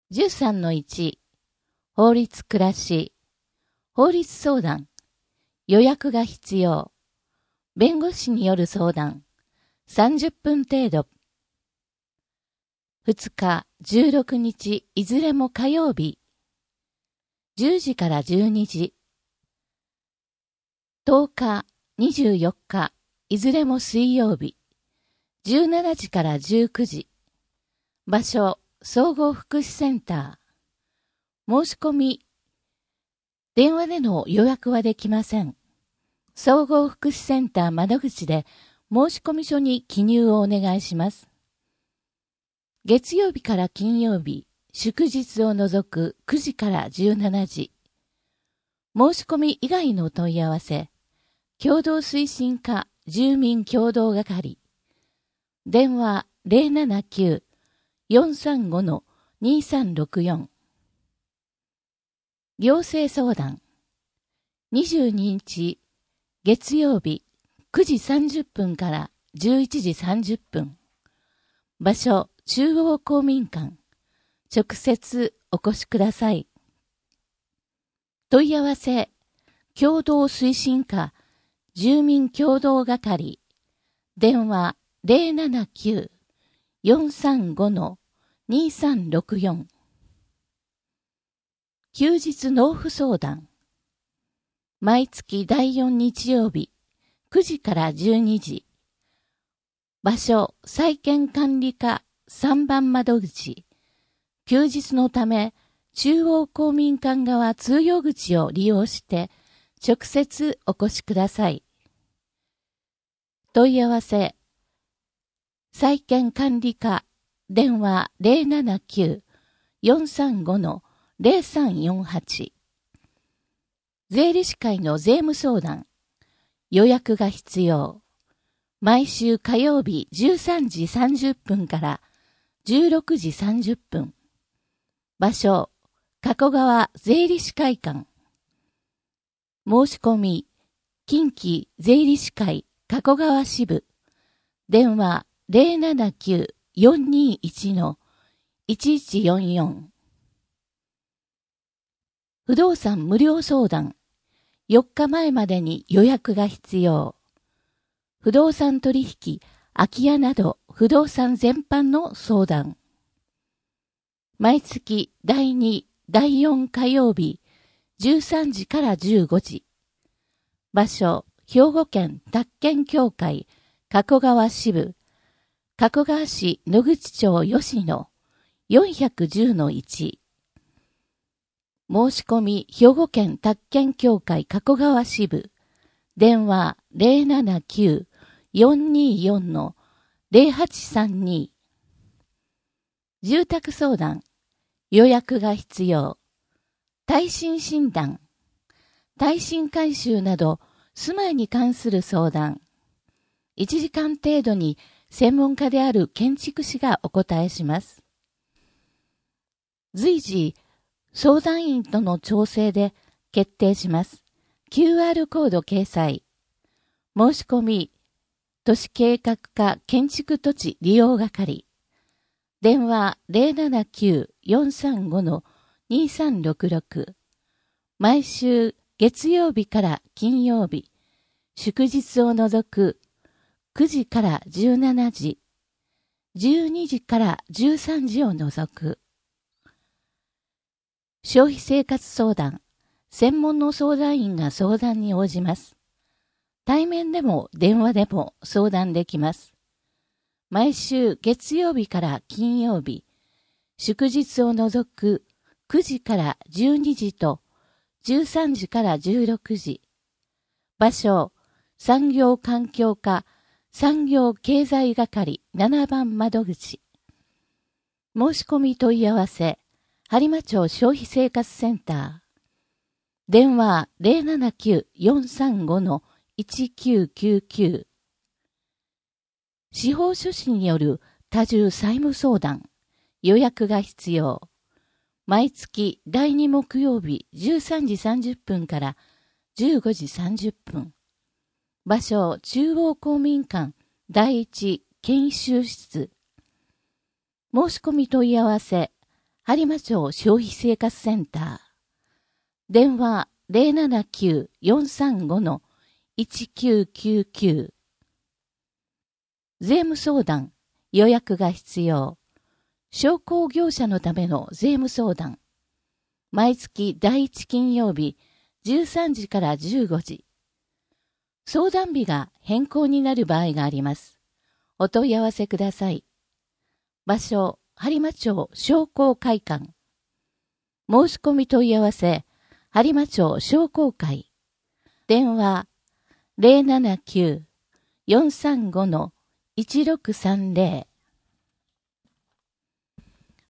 13-1 法律暮らし法律相談予約が必要弁護士による相談30分程度2日16日いずれも火曜日10時から12時10日24日いずれも水曜日17時から19時場所総合福祉センター。申し込み。電話での予約はできません。総合福祉センター窓口で申し込み書に記入をお願いします。月曜日から金曜日、祝日を除く9時から17時。申し込み以外の問い合わせ。共同推進課住民共同係。電話079-435-2364行政相談22日月曜日9時30分から11時30分場所中央公民館直接お越しください問い合わせ共同推進課住民共同係電話079-435-2364休日納付相談毎月第4日曜日9時から12時場所債権管理課3番窓口休日のため中央公民館側通用口を利用して直接お越しください問い合わせ債権管理課電話079-435-0348税理士会の税務相談予約が必要毎週火曜日13時30分から16時30分場所加古川税理士会館申し込み近畿税理士会加古川支部電話079-421-1144不動産無料相談4日前までに予約が必要不動産取引空き家など不動産全般の相談毎月第2、第4火曜日13時から15時場所兵庫県宅建協会加古川支部加古川市野口町吉野 410-1 申し込み兵庫県宅建協会加古川支部電話079-424-0832住宅相談予約が必要耐震診断耐震改修など住まいに関する相談1時間程度に専門家である建築士がお答えします随時相談員との調整で決定します QR コード掲載申し込み都市計画課建築土地利用係電話079-435-2366毎週月曜日から金曜日祝日を除く9時から17時、12時から13時を除く。消費生活相談、専門の相談員が相談に応じます。対面でも電話でも相談できます。毎週月曜日から金曜日、祝日を除く9時から12時と13時から16時。場所、産業環境課産業経済係7番窓口申し込み問い合わせ播磨町消費生活センター電話079-435-1999司法書士による多重債務相談予約が必要毎月第2木曜日13時30分から15時30分場所中央公民館第一研修室申し込み問い合わせ播磨町消費生活センター。電話079-435-1999。税務相談、予約が必要。商工業者のための税務相談。毎月第1金曜日、13時から15時。相談日が変更になる場合があります。お問い合わせください。場所、播磨町商工会館。申し込み問い合わせ、播磨町商工会。電話079-435-1630。